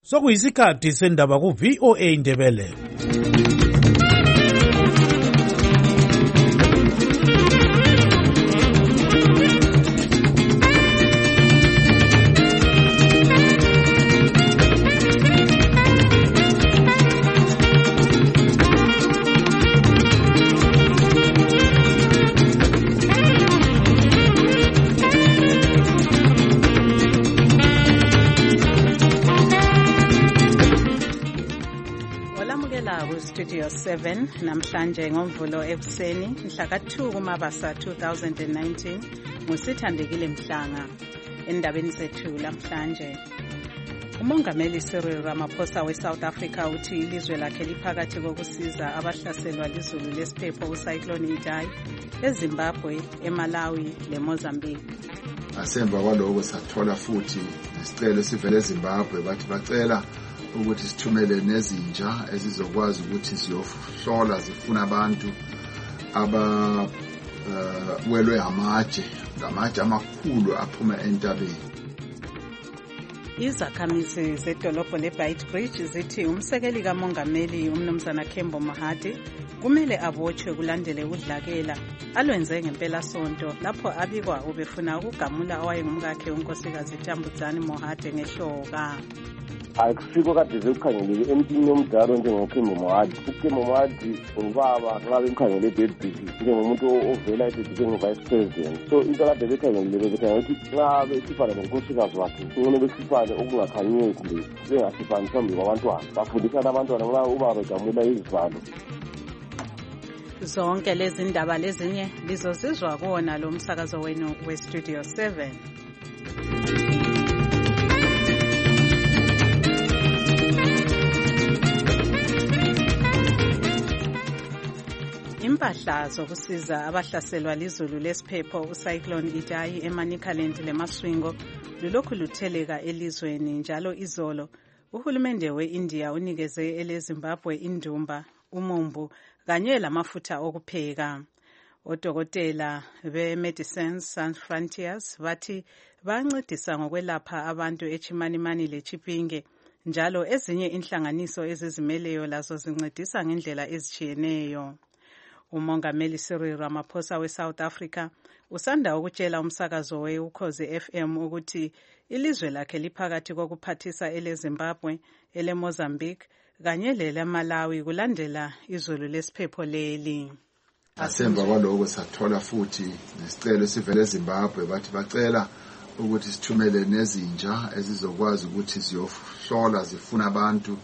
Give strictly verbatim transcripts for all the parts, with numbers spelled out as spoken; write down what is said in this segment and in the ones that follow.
Sokuyisikhathi sendaba ku V O A Ndebele. Studio seven namhlanje ngomvulo ekuseni mhla ka two kuMabasa two thousand nineteen ngusithandekile Mhlanga. Endabeni zethu namhlanje, uMongameli Cyril Ramaphosa weSouth Africa uthi ilizwe lakhe liphakathi kokusiza abahlaselwa lizulu lesiphepho uCyclone Idai eZimbabwe, eMalawi leMozambique. Asemva kwaloko sathola futhi isicelo sivele eZimbabwe bathi bacela ukuthi sithumele nezinja ezizokwazi ukuthi ziyohlola zifuna abantu aba uh, welwe amatshe ngamatshe amakhulu aphuma entabeni. Izakhamizi zedolobho leBeitbridge zithi umsekeli kaMongameli uMnumzana Kembo Mahadi kumele abotshwe kulandele udlakela alwenze ngempela sonto lapho abikwa ubefuna ukugamula owayengumkakhe unkosikazi Tambudzani Mohade ngehloka. Akusiko kade zikukhangelile emntwini omdala njengoKembo Mohadi. uKembo Mohadi ubaba nxa bemkhangele eBeitbridge njengomuntu ovela eDefence Vice President. So into kade bekhangelile bekhangelile ukuthi nxa besifana nonkosikazi wakhe ngone besifane okungakhanyeki nje bengasifani phambi kwabantwana bafundisana abantwana nxa ubaba egamula izivalo. Zonke lezi ndaba lezinye lizozizwa kuona lo msakazo wenu weStudio seven. Impahla zokusiza abahlaselwa lizulu lesiphepho uCyclone Idai eManicaland leMaswingo lulokhu lutheleka elizweni njalo izolo uhulumende weIndia unikeze eleZimbabwe indumba, umumbu kanye lamafutha okupheka. Odokotela beMedicines Sans Frontiers bathi bancedisa ngokwelapha abantu eChimanimani leChipinge, njalo ezinye inhlanganiso ezizimeleyo lazo zincedisa ngendlela ezitshiyeneyo. uMongameli Cyril Ramaphosa weSouth Africa usanda ukutshela umsakazo weUkhozi F M ukuthi ilizwe lakhe liphakathi kokuphathisa eleZimbabwe, eleMozambique kanye leleMalawi kulandela izulu lesiphepho leli. Asemva kwaloko sathola futhi nesicelo sivele eZimbabwe bathi bacela ukuthi sithumele nezinja ezizokwazi ukuthi ziyohlola zifuna abantu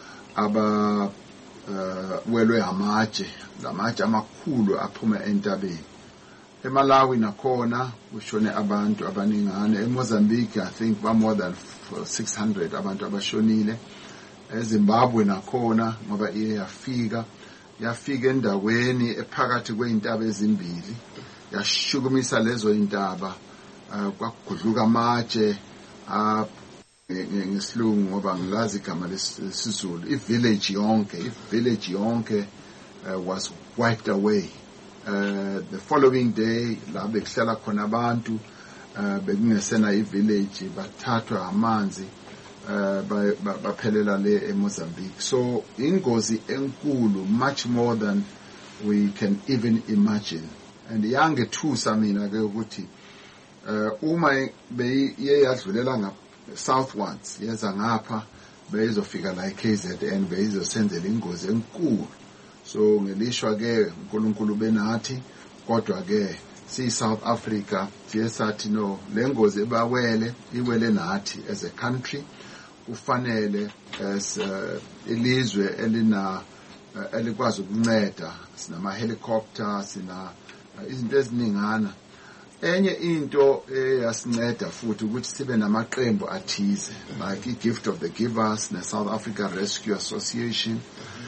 aba uh, welwe amatshe ngamatshe amakhulu aphuma entabeni. eMalawi nakhona kushone abantu abaningana. eMozambique I think ba more than six hundred abantu abashonile. eZimbabwe nakhona ngoba iye yafika yafika endaweni ephakathi kweintaba ezimbili yashukumisa lezo intaba kwagudluka amatshe a ngesilungu ngoba ngilazi igama lesizulu. ivillage yonke ivillage yonke uh, was wiped away. Uh, the following day la bekuhlala khona abantu uh, bekungesena ivillage bathathwa amanzi uh, baphelela le eMozambique. So ingozi enkulu, much more than we can even imagine. And yangethusa mina ke ukuthi uh, uma beyiye yadlulela nga southwards yeza ngapha beyizofika la eK Z N beyizosenzela ingozi enkulu. So ngelishwa ke uNkulunkulu benathi, kodwa ke si South Africa siye sathi no, lengozi ebawele iwele nathi as a country. Kufanele as uh, ilizwe elina uh, elikwazi ukunceda, sinama helicopter, sina uh, izinto eziningana. Enye into eyasinceda futhi ukuthi sibe namaqembu athize like iGift of the Givers ne South Africa Rescue Association.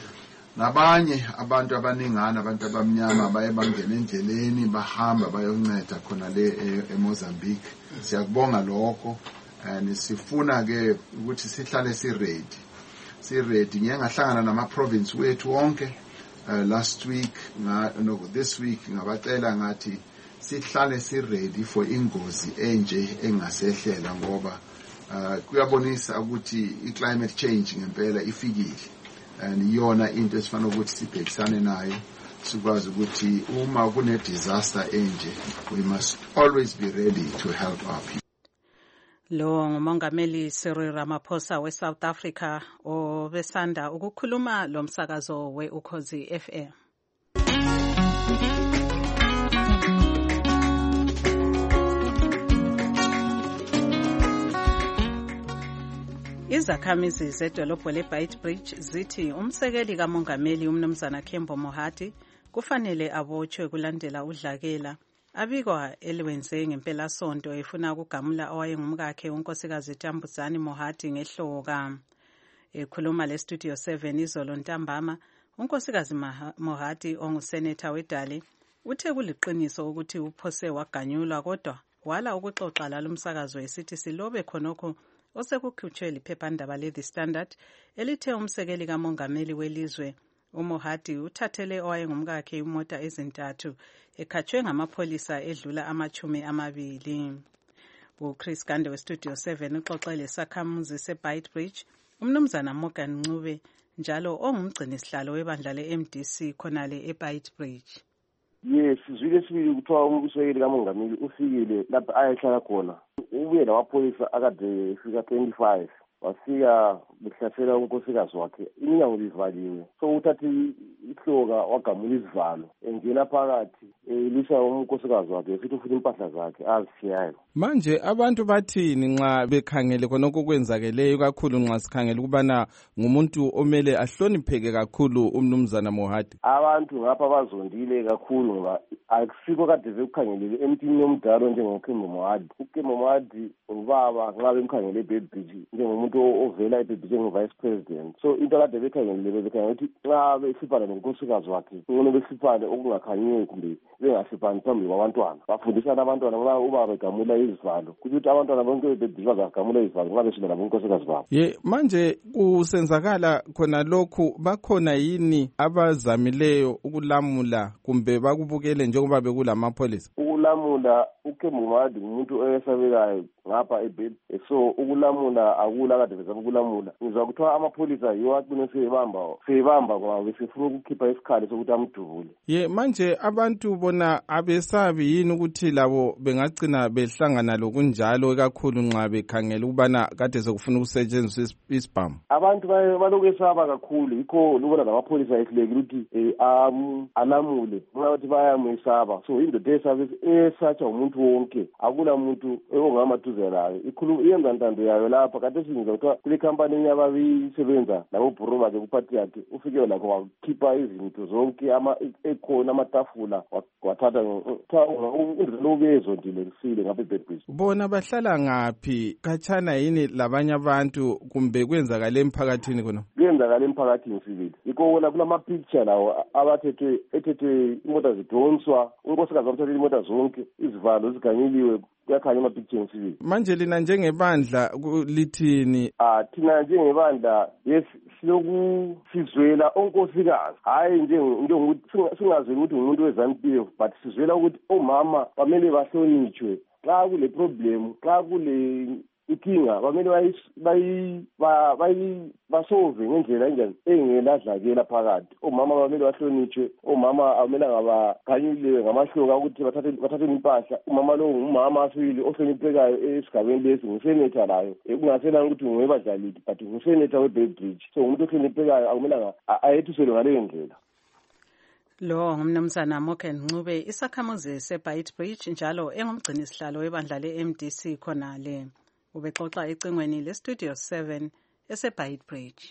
Nabanye abantu abaningana, abantu abamnyama baye bangena endleleni bahamba bayonceda khona le eMozambique. Siyakubonga lokho and sifuna ke ukuthi sihlale si ready. Si ready ngeke ngahlangana nama province wethu wonke uh, last week nga no this week ngabacela ngathi sihlale si ready for ingozi enje engasehlela ngoba uh kuyabonisa ukuthi i-climate change ngempela ifikile and iyona into esifanele ukuthi sibhekisane nayo sikwazi ukuthi uma kune disaster enje we must always be ready to help our people. Lo ngumongameli Cyril Ramaphosa we South Africa obesanda ukukhuluma lo msakazo we Ukhozi F M. Izakhamizi zedolobho leBeitbridge zithi umsekeli kamongameli umnumzana Kembo Mohati kufanele abotshwe kulandela udlakela abikwa eliwenze ngempela sonto efuna ukugamula owayengumkakhe unkosikazi Tambuzani Mohati ngehloka. Ekhuluma le Studio seven izolo ntambama, unkosikazi Mohati onguseneta wedale uthe kuliqiniso ukuthi uphose waganyulwa kodwa wala ukuxoxa lalomsakazo esithi silobe khonokho osekukhutshwe liphephandaba le-The Standard elithe umsekeli kamongameli welizwe uMohati uthathele owayengumkakhe imota ezintathu ekhatshwe ngamapholisa edlula amachumi amabili. UChris Gande weStudio seven uxoxele sakhamuzi seBeitbridge umnumzana Morgan Ncube njalo ongumgcinisihlalo webandla le-M D C khonale eBeitbridge. Yes, sizwile sibili kuthiwa umsekeli kamongameli ufikile lapha ayehlala khona. Ubuye lamapholisa akade fika twenty-five wafika behlasela unkosikazi wakhe iminyango livaliwe so uthathi ihloka wagamula isivalo engena phakathi elisa unkosikazi wakhe esithi ufuna impahla zakhe azishiyayo. Manje abantu bathini nxa bekhangele khonokho kwenzakeleyo kakhulu nxa sikhangele ukubana ngumuntu omele ahlonipheke kakhulu umnumzana Mohati? Abantu ngapha bazondile kakhulu ngoba akusiko kade bekukhangelele emntwini omdala njengoKembo Mohati. uKembo Mohati ubaba nxa bemkhangele eBeitbridge njengomuntu ovela eBeitbridge njengo-vice president. So into kade bekhangelele bekhangela ukuthi nxa besiphana nonkosikazi wakhe ngcono besiphane okungakhanyiwe kumbe bengasipani phambi kwabantwana bafundisana abantwana nxa ubaba egamula izivalo ukuthi abantwana bonke beBeitbridge bazagamula izivalo nxa besula labonkosikazi babo. Ye manje kusenzakala khona lokhu bakhona yini abazamileyo ukulamula kumbe bakubukele njengoba bekulamapholisa? Ukulamula uKembo Mohati umuntu oyesabekayo ngapha eBeitbridge so ukulamula akula kade bezama ukulamula ngizwa kuthiwa amapholisa yiwo aqine seyibamba seyibamba ngoba besefuna ukukhipha isikhali sokuthi amdubule. Ye manje abantu bona abesabi yini ukuthi labo bengagcina behlangana lokunjalo kakhulu nxa bekhangela ukubana kade sekufuna ukusetshenziswa isibhamu? Abantu balokwesaba kakhulu yikho lubona lamapholisa ehlekile ukuthi alamule nxa bathi bayamesaba so indoda esabe esatsha umuntu wonke akula muntu ongamaduze layo ikhulu iyenza ntando yayo lapha kade singiza kuthiwa kule khampani enye ababisebenza labobhuro bakhe kuphathi yakhe ufike lakho wakhipha izinto zonke ekhona amatafula wathatha indoda lokuyezondile kusile ngapha eBeitbridge. Bona bahlala ngaphi khatshana yini labanye abantu kumbe kwenzakale emphakathini khona? Kwenzakale emphakathini sibili yikho wona kulamapicture lawo abathethwe ethethwe imota zidonswa unkosikazi wamthatha imota zonke izivalo ziganyiliwe kuyakhanya amapicture sibili. Manje lina njengebandla lithini? Ah thina njengebandla yes silokusizwela onkosikazi hayi njengokuthi singazweli ukuthi umuntu weZANU-P F but sizwela ukuthi omama bamele bahlonitshwe xa kule problem xa kule ikinga bamele bayi basolve ngendlela enjani engeladlakela phakathi. Omama bamele bahlonitshwe, omama amele ngabaganyulwe ngamahloka ukuthi bathathe bathathe impahla. Umama lo ngumama asuyile ohloniphekayo esigabeni lesi nguseneta layo kungasela ukuthi ngwebadlaliti but nguseneta weBeitbridge so umuntu ohloniphekayo akumelanga ayethuselwe ngaleyo ndlela. Lo ngumnumzana Morgan Ncube isakhamuzi seBeitbridge njalo engumgcinisihlalo webandla le-M D C khonale. Ubexoxa ecingweni leStudio seven eseBeitbridge.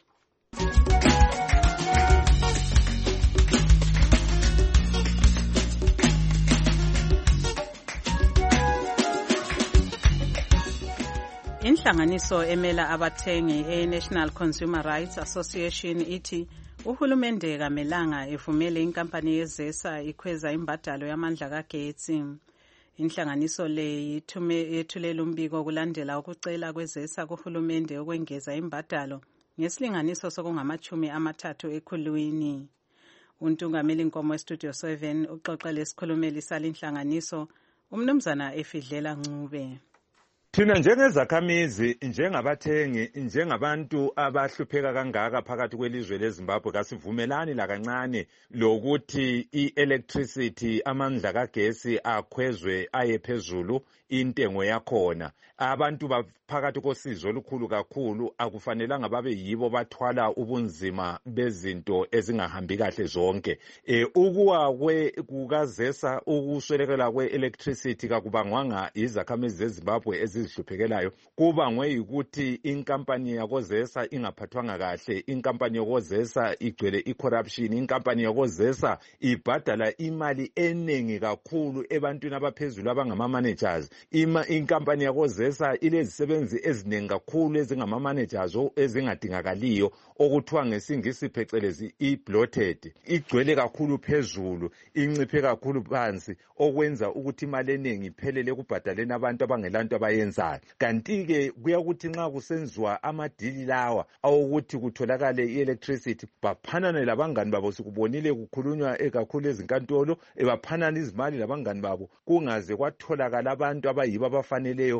Inhlanganiso emela abathengi e-National Consumer Rights Association ithi uhulumende kamelanga evumele inkampani yezesa ikhweza imbadalo yamandla kagetsi. Inhlanganiso le yethulela umbiko kulandela ukucela kwezesa kuhulumende ukwengeza imbadalo ngesilinganiso sokungamachumi amathathu ekhulwini. Untungameli Nkomo weStudio seven uxoxa lesikhulumeli salinhlanganiso umnumzana Efidlela Ncube. Thina njengezakhamizi, njengabathengi, njengabantu abahlupheka kangaka phakathi kwelizwe leZimbabwe kasivumelani la kancane lokuthi i-electricity amandla kagesi akhwezwe aye phezulu intengo yakhona. Abantu baphakathi kosizo olukhulu kakhulu, akufanelanga babe yibo bathwala ubunzima bezinto ezingahambi kahle zonke. E, ukuwa kwe kukazesa ukuswelekela kwe-electricity kakubangwanga izakhamizi zeZimbabwe ezihluphekelayo, kubangwe yikuthi inkampani yakozesa ingaphathwanga kahle, inkampani yakozesa igcwele i-corruption, inkampani yakozesa ibhadala imali enengi kakhulu ebantwini abaphezulu abangama-managers. Ima inkampani yakozesa ilezisebenzi ezinengi kakhulu ezingama-managers ezingadingakaliyo, okuthiwa ngesingisi phecelezi i-bloated, igcwele kakhulu phezulu, inciphe kakhulu phansi, okwenza ukuthi imali eningi iphelele kubhadaleni abantu abangelanto abayenzayo. Kanti-ke kuyakuthi nxa kusenziwa amadili lawa awokuthi kutholakale i-electricity, baphanane labangani babo, sikubonile kukhulunywa ekakhulu ezinkantolo, baphanane izimali labangani babo, kungaze kwatholakala abantu abayibo abafaneleyo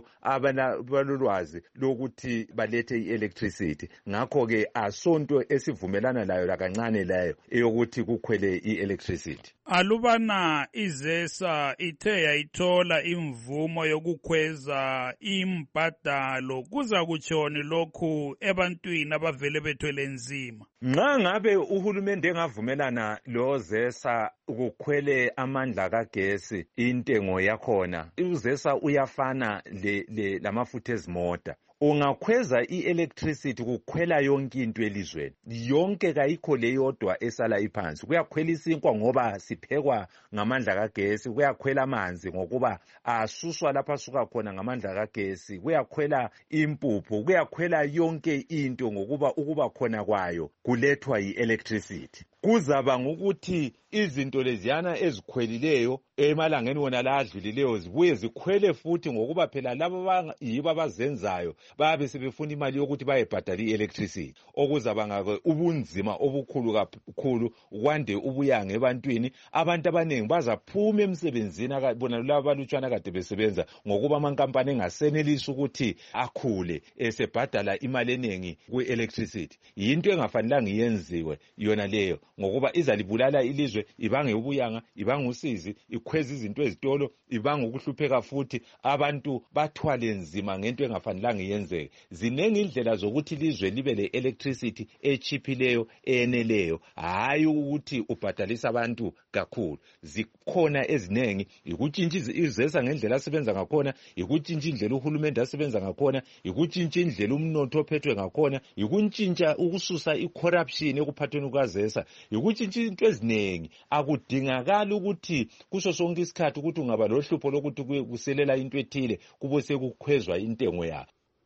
abalolwazi lokuthi balethe i-electricity. Ngakho-ke asonto esivumelana layo lakancane layo eyokuthi kukhwele i-electricity. Alubana izesa ithe yayithola imvumo yokukhweza imbadalo, kuza kutshoni lokhu ebantwini abavele bethwele nzima? Nxa ngabe uhulumende engavumelana lozesa kukhwele amandla kagesi intengo yakhona, uzesa uyafana le, le lamafutha ezimota. Ungakhweza i-electricity kukhwela yonke into elizweni, yonke kayikho leyodwa esala iphansi. Kuyakhwela isinkwa ngoba siphekwa ngamandla kagesi, kuyakhwela amanzi ngokuba asuswa lapha asuka khona ngamandla kagesi, kuyakhwela impuphu, kuyakhwela yonke into ngokuba ukuba khona kwayo kulethwa yi-electricity. Kuzaba ngokuthi izinto leziyana ezikhwelileyo emalangeni wona la adlulileyo zibuye zikhwele futhi, ngokuba phela labo yibo abazenzayo babe sebefuna imali yokuthi bayebhadala i-electricity, okuzaba ngake ubunzima obukhulu kakhulu, kwande ubuyanga ebantwini. Abantu abaningi bazaphuma emsebenzini bona laba balutshwana kade besebenza, ngokuba amankampani engasenelisi ukuthi akhule esebhadala imali eningi kwi-electricity. Yinto engafanelanga iyenziwe yona leyo, ngokuba izalibulala ilizwe, ibange ubuyanga, ibange usizi, ikhweza izinto ezitolo, ibange ukuhlupheka futhi, abantu bathwale nzima ngento engafanelanga iyenzeke. Zinengi indlela zokuthi ilizwe libe le-electricity echiphileyo eneleyo, hayi ukuthi ubhadalisa abantu kakhulu. Zikhona ezinengi, ikutshintsha izesa ngendlela asebenza ngakhona, ikutshintsha indlela uhulumende asebenza ngakhona, ikutshintsha indlela umnotho ophethwe ngakhona, ikuntshintsha ukususa i-corruption ekuphathweni kukazesa, ikutshintsha into ezinengi. Akudingakala ukuthi kuso sonke isikhathi ukuthi ungaba lohlupho lokuthi kuselela into ethile kube sekukhwezwa intengo yayo.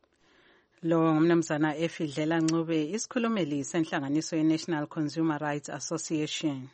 Lo ngumnumzana Efidlela Ncube, isikhulumeli senhlanganiso ye-National Consumer Rights Association.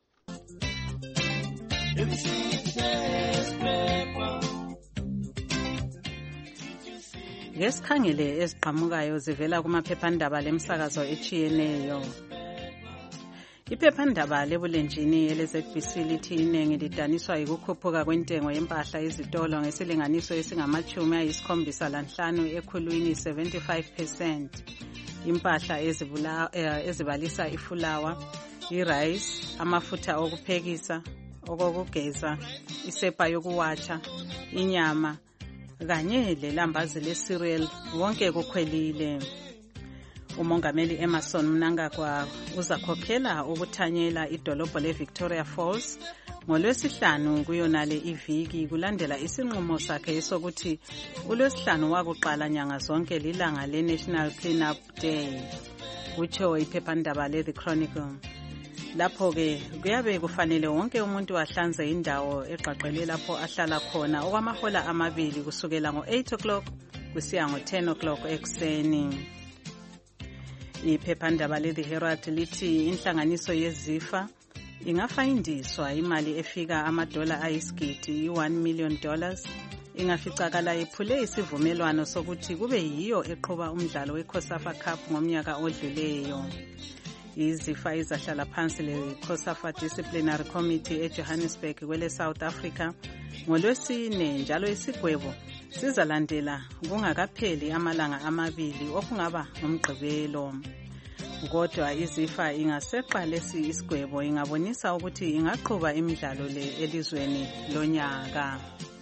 Ngesikhangele eziqhamukayo zivela kumaphephandaba lemsakazo echiyeneyo. Iphephandaba lebulenjini ele-Z B C lithi iningi lidaniswa yikukhuphuka kwentengo yempahla ezitolo ngesilinganiso esingamachumi ayisikhombisa lanhlanu ekhulwini seventy-five percent. Impahla ezibula ezibalisa ifulawa, i-rice, amafutha okuphekisa, okokugeza, isepa yokuwatsha, inyama kanye lelambazi le-cereal wonke kukhwelile. Umongameli Emerson Mnangagwa uzakhokhela ukuthanyela idolobho le-Victoria Falls ngolwesihlanu kuyonale iviki, kulandela isinqumo sakhe sokuthi ulwesihlanu wakuqala nyanga zonke lilanga le-National Clean-up Day, kutsho iphephandaba le-The Chronicle. Lapho-ke kuyabe kufanele wonke umuntu ahlanze indawo eqaqele lapho ahlala khona okwamahola amabili kusukela ngo-eight o'clock kusiya ngo-ten o'clock ekuseni. Iphephandaba le-The Herald lithi inhlanganiso yezifa ingafayindiswa imali efika amadola ayisigidi one million dollars ingaficakala iphule isivumelwano sokuthi kube yiyo eqhuba umdlalo we-COSAFA Cup ngomnyaka odluleyo. Izifa izahlala phansi le-COSAFA Disciplinary Committee eJohannesburg kwele South Africa ngolwesine, njalo isigwebo sizalandela kungakapheli amalanga amabili okungaba ngumgqibelo. Kodwa izifa ingaseqa lesi isigwebo ingabonisa ukuthi ingaqhuba imidlalo le elizweni lonyaka.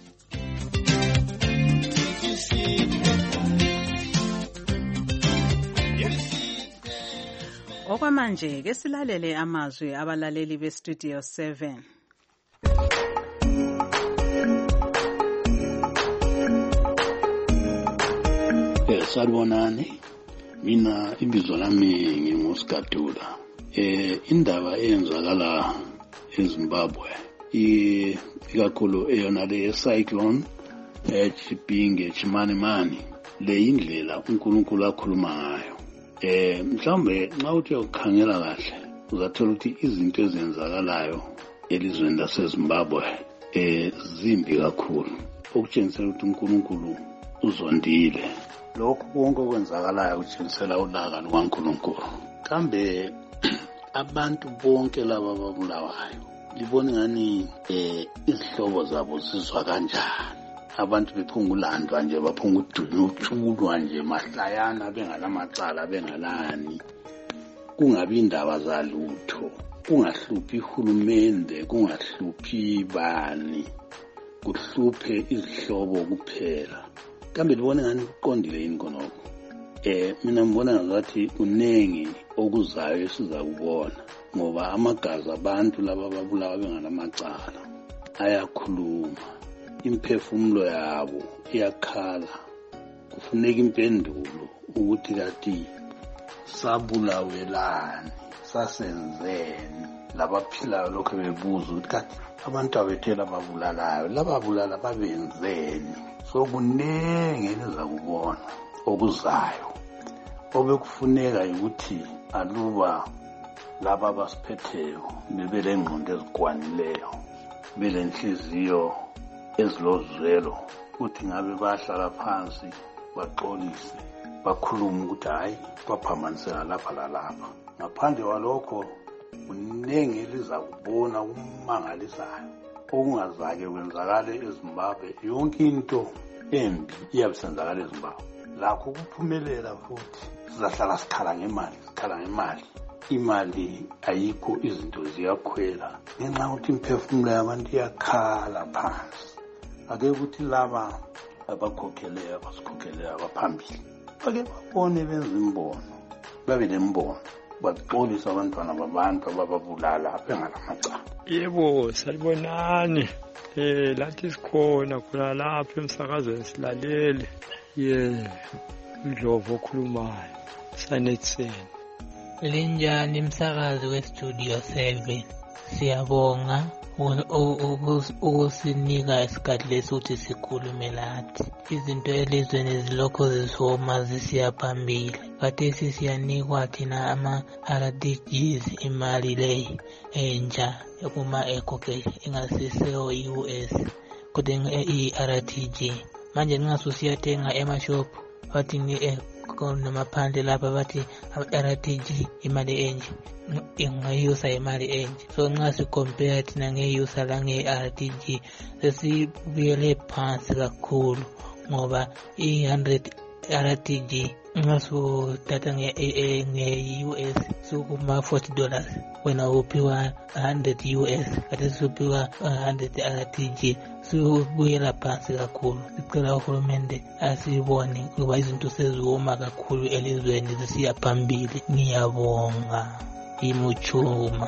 Okwamanje ke silalele amazwi abalaleli bestudio seven. Salibonani, mina ibizo lami nginguSkadula. Eh indaba eyenzakala eZimbabwe ikakhulu eyona le cyclone eChipinge Chimanimani le indlela uNkulunkulu akhuluma ngayo. Eh mhlambe nxa uthi ukhangela kahle uzathola ukuthi izinto ezenzakalayo elizweni laseZimbabwe eh zimbi kakhulu, okutshengisela ukuthi uNkulunkulu uzondile. Lokhu konke okwenzakalayo kutshengisela ulaka lukaNkulunkulu. Kambe abantu bonke laba ababulawayo libona ngani eh izihlobo zabo zizwa kanjani. Abantu bephungulandwa nje, baphungudunyutshulwa nje mahlayana bengalamacala bengalani. Kungabi indaba zalutho, kungahluphi ihulumende, kungahluphi bani, kuhluphe izihlobo kuphela. Kambe libona ngani kuqondile yini konoko? Eh mina ngibona ngathi kunengi okuzayo esizakubona, ngoba amagazi abantu laba babulawa bengalamacala ayakhuluma, imphefumulo yabo iyakhala. Kufuneka impendulo ukuthi kathi sabulawelani, sasenzeni. Labaphilayo lokho bebuza ukuthi kathi abantu abethela babulalayo lababulala babenzeni. So kunengi elizakubona okuzayo, obekufuneka ukuthi aluba laba abasiphetheyo bebe ngqondo ezikwanileyo, bele nhliziyo ezilozwelo, ukuthi ngabe bahlala phansi baxolise, bakhuluma ukuthi hayi baphambanisela lapha lalapha. Ngaphandle kwalokho kunengi elizakubona kumangalisayo okungazake kwenzakale eZimbabwe. Yonke into embi iyabisenzakala eZimbabwe. Lakho kuphumelela futhi sizahlala sikhala ngemali, sikhala ngemali. Imali ayikho, izinto ziyakhwela ngenxa ukuthi imphefumulo yabantu iyakhala phansi. Ake ukuthi laba abakhokheleyo abasikhokheleo abaphambili bake babone benza imbono, babe nembono, baxolisa abantwana babantu abababulala bengalamacala. Yebo, salibonani. Eh lathi sikhona khona lapha emsakazweni silalele. Ye Ndlovu okhulumayo Sanetseni. Linjani umsakazi westudio seven. Siyabonga ukusinika isikhathi lesuthi sikhulume lathi. Izinto elizweni zilokho zisoma zisiya phambili. Khathesi siyanikwa thina ama-R D Gs imali le entsha ekuma ekhokhe ingasiseo U S kodwa i-R T G. Manje ningasusiyatenga emashop bathi ni namaphandle lapha bathi R T G imali enje ingayusa imali enje. So nxa sicompare thina ngeyusa la nge-R T G sesibuyele phansi kakhulu, ngoba i one hundred R T G nxa suthatha nge-U S sukuma forty dollars, wena uphiwa one hundred U S kade suphiwa one hundred R T G. Sibuyela phansi kakhulu. Sicela uhulumende asibone kuba izinto seziwoma kakhulu elizweni zisiya phambili. Ngiyabonga imuchuma.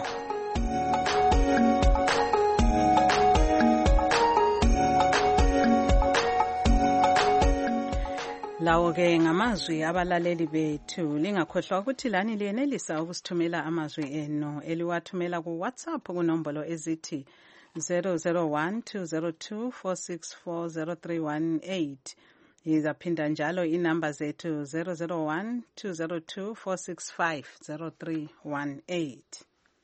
Lawo ke ngamazwi abalaleli bethu. Lingakhohlwa ukuthi lani liyenelisa ukusithumela amazwi eno eliwathumela ku WhatsApp kunombolo ezithi zero zero one two zero two four six four zero three one eight. Izaphinda njalo inamba zethu zero zero one two zero two four six five zero three one eight.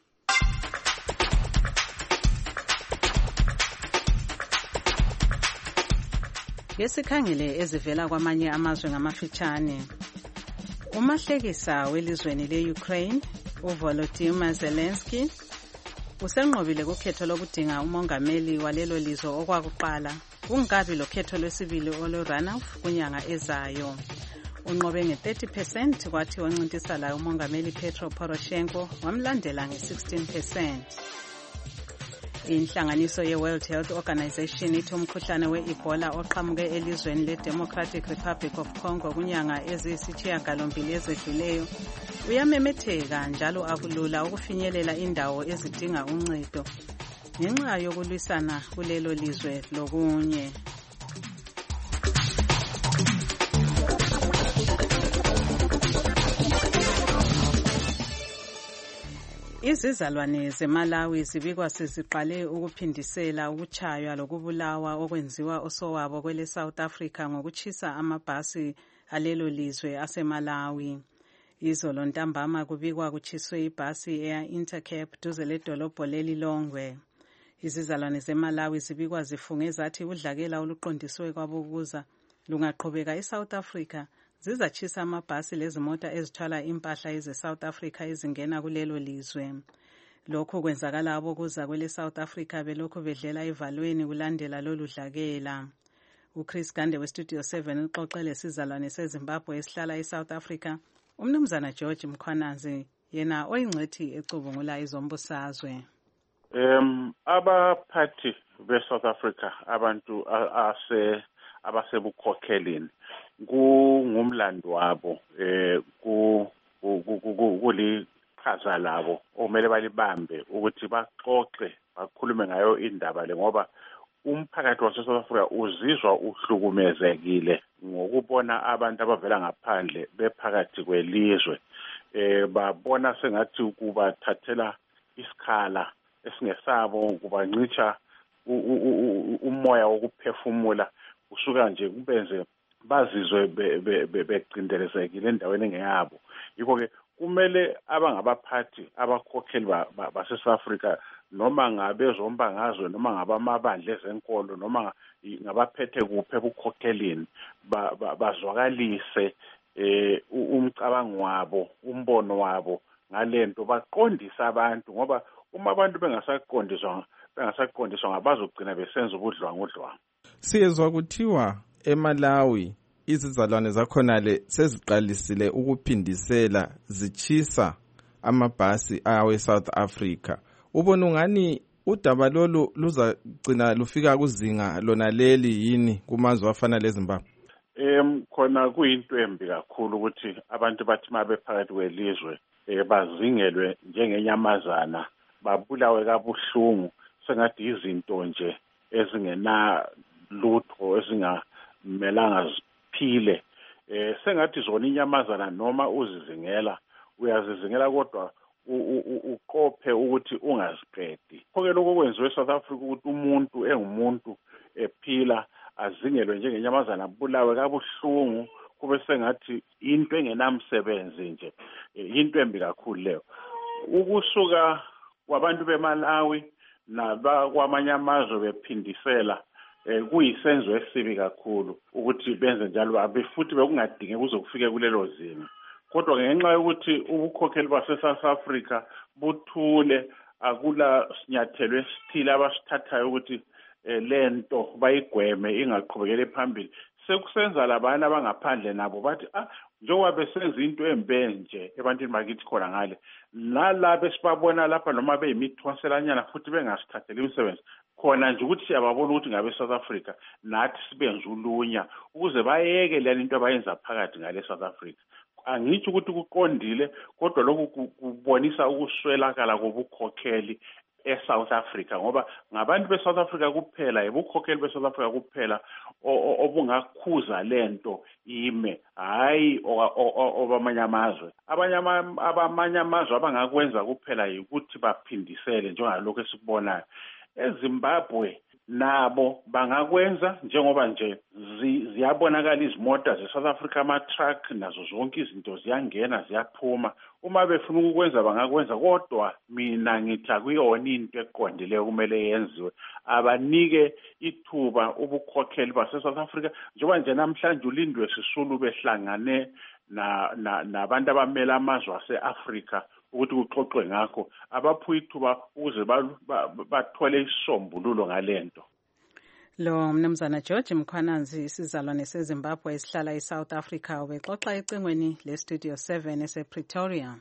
Ngesikhangele ezivela kwamanye amazwe ngamafitshane. Umahlekisa welizweni le-Ukraine, uVolodymyr Zelensky, usenqobile kukhetho lokudinga umongameli walelo lizwe okwakuqala kungabi lokhetho lwesibili olu-runoff kunyanga ezayo. Unqobe nge-thirty percent kwathi oncintisanayo umongameli Petro Poroshenko wamlandela nge-sixteen percent. Inhlanganiso ye-World Health Organization ithi umkhuhlane we-Ebola oqhamuke elizweni le-Democratic Republic of Congo kunyanga eziyisithiyagalombili ezedluleyo uyamemetheka njalo akulula ukufinyelela indawo ezidinga uncedo ngenxa yokulwisana kulelo lizwe lokunye. Izizalwane zeMalawi zibikwa seziqale ukuphindisela ukutshaywa lokubulawa okwenziwa osowabo kwele South Africa ngokutshisa amabhasi alelo lizwe aseMalawi. Izolo ntambama kubikwa kutshiswe ibhasi eya Intercape duze ledolobho lelilongwe. Izizalwane zeMalawi zibikwa zifunge zathi udlakela oluqondiswe kwabokuza lungaqhubeka eSouth Africa zizatshisa amabhasi lezimota ezithwala impahla eze-South Africa ezingena kulelo lizwe. Lokhu kwenzakala abokuza kwele South Africa belokhu bedlela evalweni kulandela lolu dlakela. uChris Gande weStudio seven uxoxele sizalwane seZimbabwe esihlala eSouth Africa, umnumzana George Mkhwanazi, yena oyingcethi ecubungula izombusazwe. Um abaphathi be-South Africa abantu ase abasebukhokhelini kungumlando wabo eh ku kulichaza labo omele balibambe ukuthi baxoxe bakhulume ngayo indaba le ngoba umphakathi wase-South Africa uzizwa uhlukumezekile ngokubona abantu abavela ngaphandle bephakathi kwelizwe eh babona sengathi ukubathathela isikhala esingesabo kubancitsha umoya wokuphefumula usuka nje kubenze bazizwe becindelezekile endaweni engeyabo. Yikho ke kumele abangabaphathi abakhokheli base-South Africa noma ngabe zombangazwe noma ngabamabandla ezenkolo noma ngabaphethe kuphe ebukhokhelini bazwakalise eh umcabango wabo umbono wabo ngalento baqondisa abantu ngoba uma abantu bengasaqondiswa bengasaqondiswa ngabazogcina besenza ubudlwangudlwangu. Siyezwa kuthiwa eMalawi izizalwane zakhona le seziqalisile ukuphindisela zitshisa amabhasi awe South Africa. Ubona ungani udaba lolu luzagcina lufika kuzinga lona leli yini kumazwe afana leZimbabwe? Em khona kuyinto embi kakhulu ukuthi abantu bathi mabe phakathi kwelizwe bazingelwe njengenyamazana babulawe kabuhlungu sengathi izinto nje ezingena lutho ezingamelanga ziphile eh sengathi zona inyamazana noma uzizingela uyazizingela kodwa uqophe ukuthi ungaziqedi. Konke lokho kwenziwe eSouth Africa ukuthi umuntu engumuntu ephila azingelwe njengenyamazana bulawe kabuhlungu kube sengathi into engenamsebenzi nje into embi kakhulu leyo. Ukusuka kwabantu beMalawi nabakwamanye amazwe bephindisela eh kuyisenzo esibi kakhulu ukuthi benze njalo abe futhi bekungadinge kuze kufike kulelo zinga. Kodwa ngenxa yokuthi ubukhokheli base-South Africa buthule akula sinyathelo esithile abasithathayo ukuthi lento bayigweme ingaqhubekele phambili sekusenza labana abangaphandle nabo bathi ah njengoba besenza into embenje ebantwini bakithi khona ngale nalabo esibabona lapha noma beyimithwaselanyana futhi bengasithatheli imisebenzi khona nje ukuthi siyababona ukuthi ngabe South Africa nathi sibenza ulunya ukuze bayeke le into abayenza phakathi ngale South Africa. Angithi ukuthi kuqondile kodwa lokhu kubonisa ukuswelakala kobukhokheli eSouth Africa ngoba ngabantu beSouth Africa kuphela ebukhokheli beSouth Africa kuphela obungakhuza lento ime hayi obamanye amazwe abanye abamanye amazwe abangakwenza kuphela ukuthi baphindisele njengalokho esikubonayo eZimbabwe nabo bangakwenza njengoba nje ziyabonakala izimota zeSouth Africa ama-truck nazo zonke izinto ziyangena ziyaphuma uma befuna ukukwenza bangakwenza kodwa mina ngithi akuyona into eqondileyo kumele yenziwe abanike ithuba ubukhokheli base-South Africa njengoba nje namhlanje uLindwe Sisulu behlangane nabantu abamele amazwe ase-Africa ukuthi kuxoxwe ngakho abaphu ithuba ukuze bathole isombululo ngalento. Lo mnumzana George Mkhwananzi isizalwane seZimbabwe esihlala eSouth Africa ubexoxa ecingweni leStudio seven esePretoria.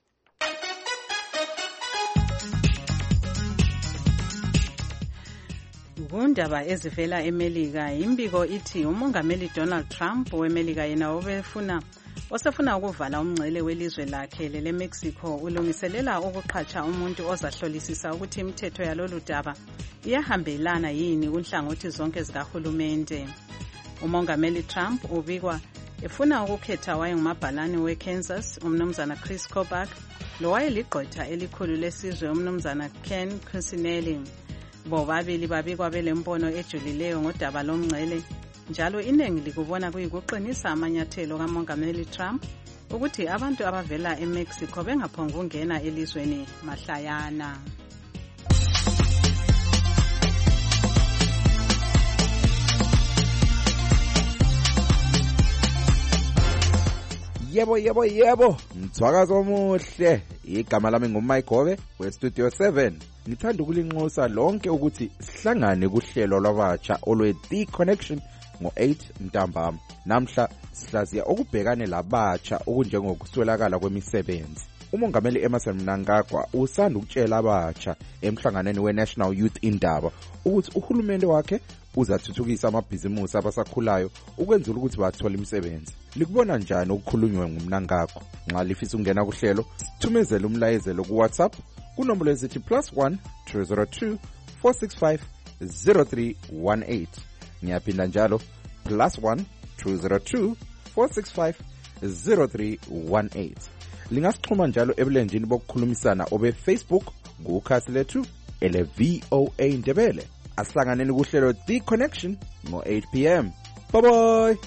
Kundaba ezivela eMelika, imbiko ithi umongameli Donald Trump weMelika yena obefuna osefuna ukuvala umngcele welizwe lakhe leMexico ulungiselela ukuqhatsha umuntu ozahlolisisa ukuthi imithetho yalolu daba iyahambelana yini kunhlangothi zonke zikahulumende. Umongameli Trump ubikwa efuna ukukhetha wayengumabhalani weKansas umnumzana Chris Kobach lo wayeligqwetha elikhulu lesizwe umnumzana Ken Cuccinelli. Bobabili babikwa belembono ejulileyo ngodaba lomngcele. Njalo iningi likubona kuyikuqinisa amanyathelo kamongameli Trump ukuthi abantu abavela eMexico bengaphonga ukungena elizweni mahlayana. Yebo yebo yebo, mthwakazo omuhle. Igama lami nguMayigobe weStudio seven. Ngithanda ukulinxusa lonke ukuthi sihlangane kuhlelo lwabatsha olwe The Connection ngo eight ntambama. Namhla sihlaziya okubhekane labatsha okunjengokuswelakala kwemisebenzi. Umongameli Emmerson Mnangagwa usanda ukutshela abatsha emhlanganweni weNational Youth Indaba ukuthi uhulumende wakhe uzathuthukisa amabhizimusi abasakhulayo ukwenzela ukuthi bathole imisebenzi. Likubona njani ukukhulunywa nguMnangagwa? Nxa lifisa ukungena kuhlelo, sithumezele umlayezelo ku WhatsApp kunombolo ezithi plus one two zero two four six five zero three one eight. Ngiyaphinda njalo plus one two zero two four six five zero three one eight. Lingasixhuma njalo ebulenjini bokukhulumisana obe Facebook kukhasi lethu ele V O A Ndebele. Asihlanganeni kuhlelo The Connection ngo eight p m. Bye bye.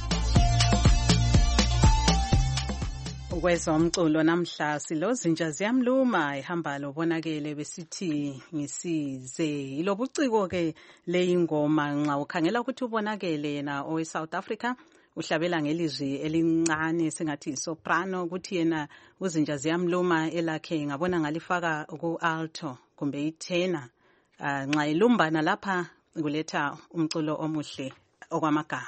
Kwezomculo namhla silozinja ziyamluma ihamba lobonakele besithi ngisize ilobuciko ke leyingoma nxa ukhangela ukuthi ubonakele yena owe South Africa uhlabela ngelizwi elincane singathi soprano ukuthi yena uzinja ziyamluma elakhe ngabona ngalifaka ku alto kumbe ithena nxa ilumbana lapha kuletha umculo omuhle okwamagama.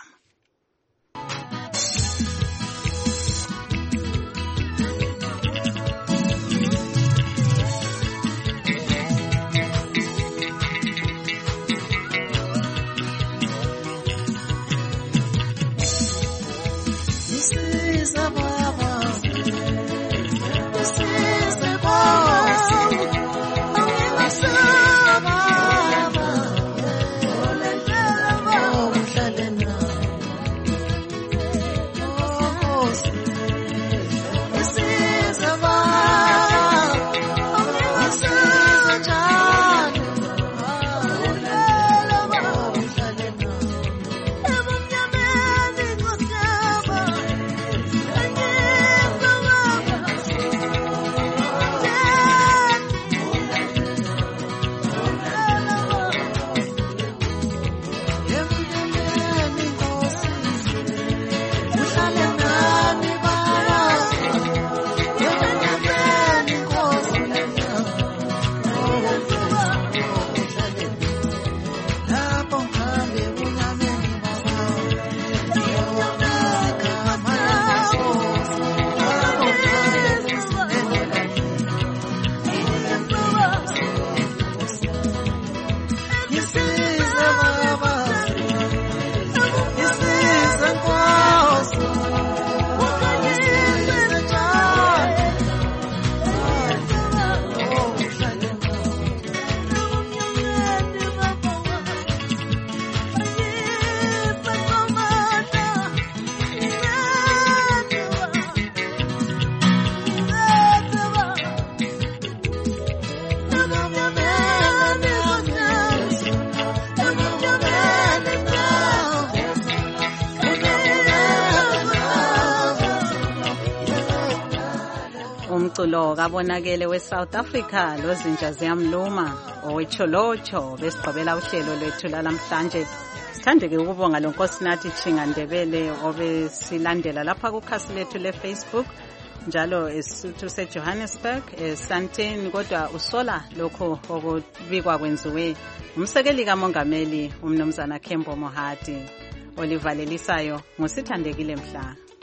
Umculo kabonakele weSouth Africa lozinja ziyamluma owecholocho besigqibela uhlelo lwethu lalamhlanje. Sithandeke ukubonga lo Nkosinathi Chinga Ndebele obesilandela lapha kukhasi lethu leFacebook njalo esithu seJohannesburg eSandton, kodwa usola lokho okubikwa kwenziwe umsekeli kamongameli umnumzana Kembo Mohadi. Olivalelisayo ngusithandekile Mhlanga.